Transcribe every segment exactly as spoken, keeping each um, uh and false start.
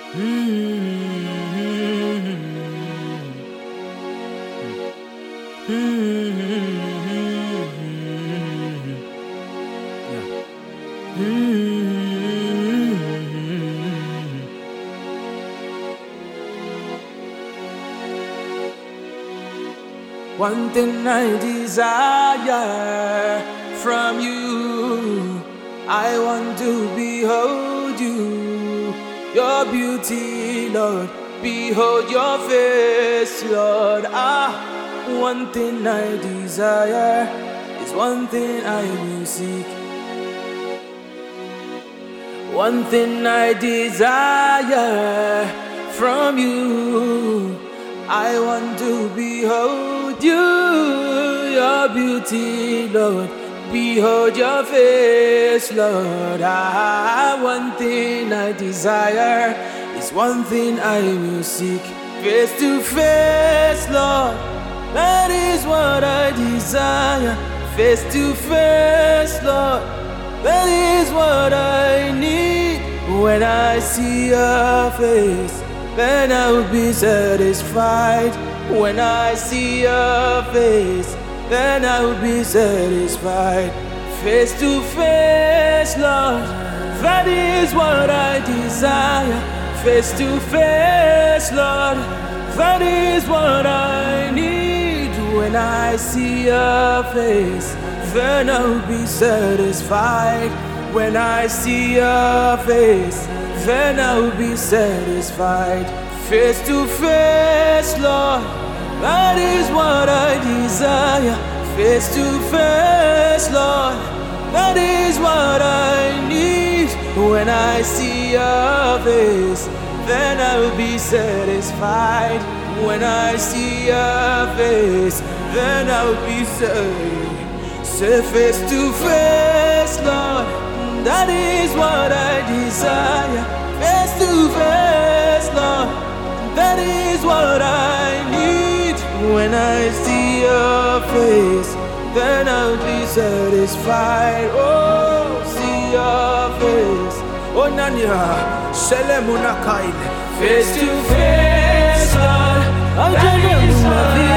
One thing I desire from you, I want to behold you, your beauty, Lord, behold your face, Lord. Ah, one thing I desire is one thing I will seek. One thing I desire from you, I want to behold you, your beauty, Lord, behold your face, Lord. Ah, one thing I desire is one thing I will seek. Face to face, Lord, that is what I desire. Face to face, Lord, that is what I need. When I see your face, then I will be satisfied. When I see your face, then I will be satisfied. Face to face, Lord, that is what I desire. Face to face, Lord, that is what I need. When I see your face, then I will be satisfied. When I see your face, then I will be satisfied. Face to face, Lord, that is what I desire. Face to face, Lord, that is what I need. When I see your face, then I will be satisfied. When I see your face, then I will be satisfied. Say face to face, Lord, that is what I desire. Face to face, Lord, that is what I need. When I see your face, then I'll be satisfied. Oh, see your face. Oh, Nanya, Selemuna Kaile. Face to face, Lord, that is what I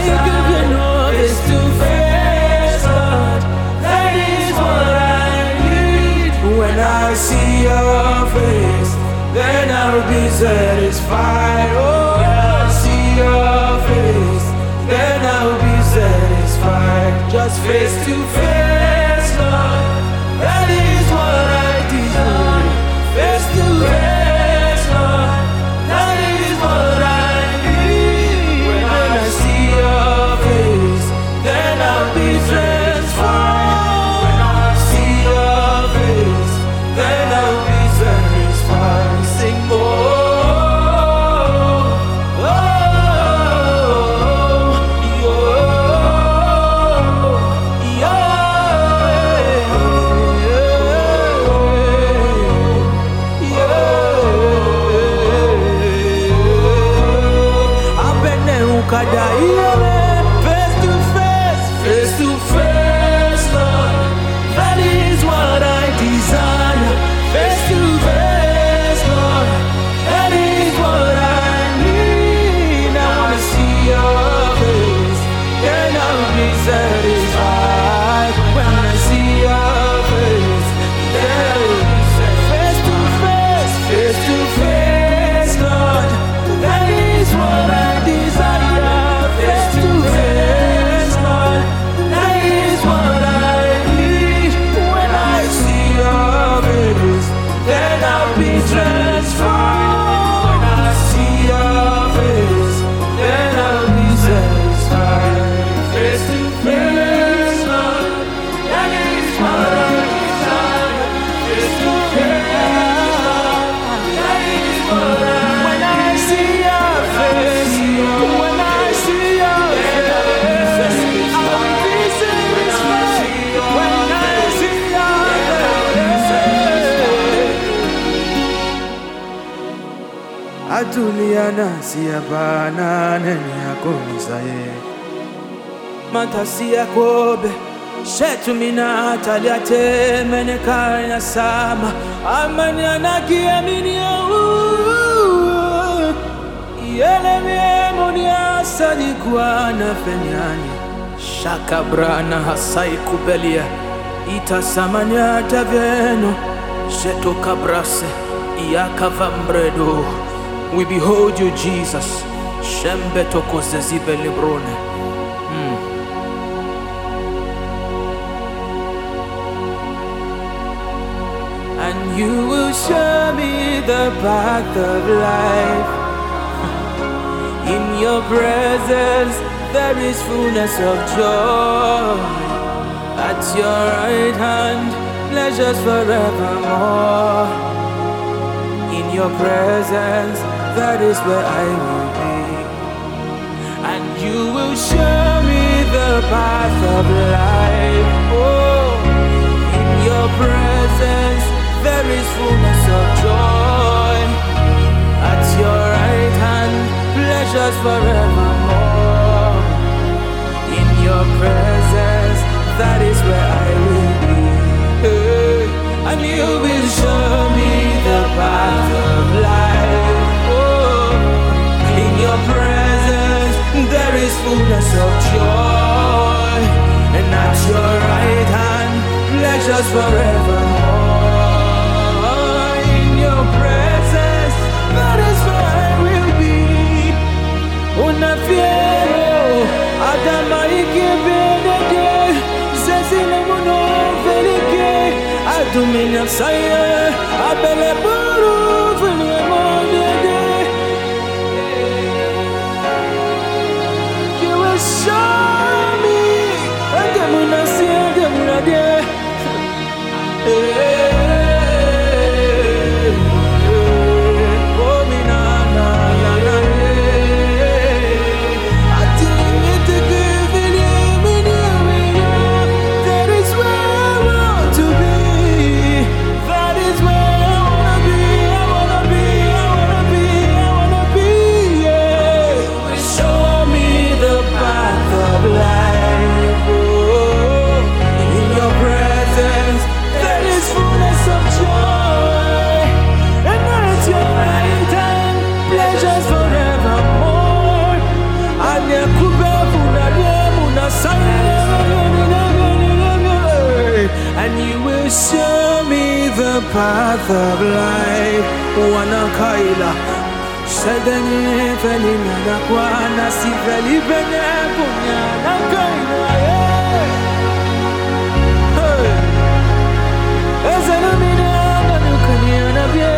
desire. Face to face, Lord, that is what I need. When I see your face, then I'll be satisfied. Oh, I see your face, then I'll be satisfied. Just face to face, Lord, that is what I desire. Face to face, Lord, that is what I need. When I see your face, then I'll be satisfied. When I see your face, then I'll be satisfied. Sing more. Face to face, face to face, Lord, that is what I desire. Face to face, Lord, that is what I need. I wanna see your face, then I'll be satisfied. When I see your face, then I'll be satisfied. Face to face, face to face, Lord, that is what I desire. Face to face, Lord, that is what I need. When I see your face, then I'll be transformed. When I see your face, then I'll be satisfied. Face to face, Lord, that is what I desire. Face to face, Lord, that is what I need. When I see your face, when I see your face, I'll be satisfied. When I see your face, Atuliana siabana neni akomisaye mata siya kobe shetu mina ataliate menekanya sama amani anakiamini. Yeleme monia sadi kuana fenyani. Shaka brana hasai kubelia. Ita samanya taveno. Jeto cabrase. Iaka vambredo. We behold you, Jesus. Shembeto kosezibe librone. Mm. And you will show me the path of life. In your presence there is fullness of joy. At your right hand, pleasures forevermore. In your presence, that is where I will be. And you will show me the path of life. Oh, in your presence, there is fullness of joy. At your right hand, pleasures forevermore. In your presence, that is where I will be. Hey, and you will show me the path of life. Oh, in your presence, there is fullness of joy. And at your right hand, pleasures forevermore. In your presence, that is where I will be. Una fiero, Adama ikebedede, Zezile muno velike, Adumina saye, Abele buru vele monede. You will show me, Adamuna si Adamuna de. And you will show me the path of life. Wana kaila Shadani feli nana kwana si feli bene kunya na kaila. Hey, ezana mina na nukania na bie.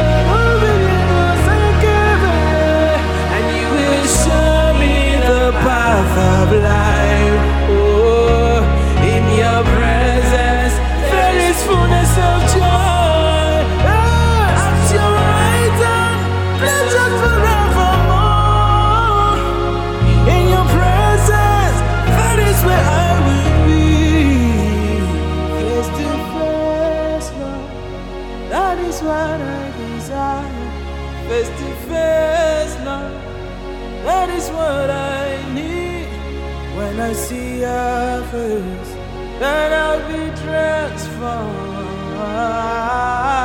And you will show me the path of life. Oh, in your presence there is fullness of joy. At your right hand, pleasures forevermore. In your presence, that is where I will be. Face to face, Lord, that is what I desire. Face to face, Lord, that is what I need. When I see your face, then I'll be transformed.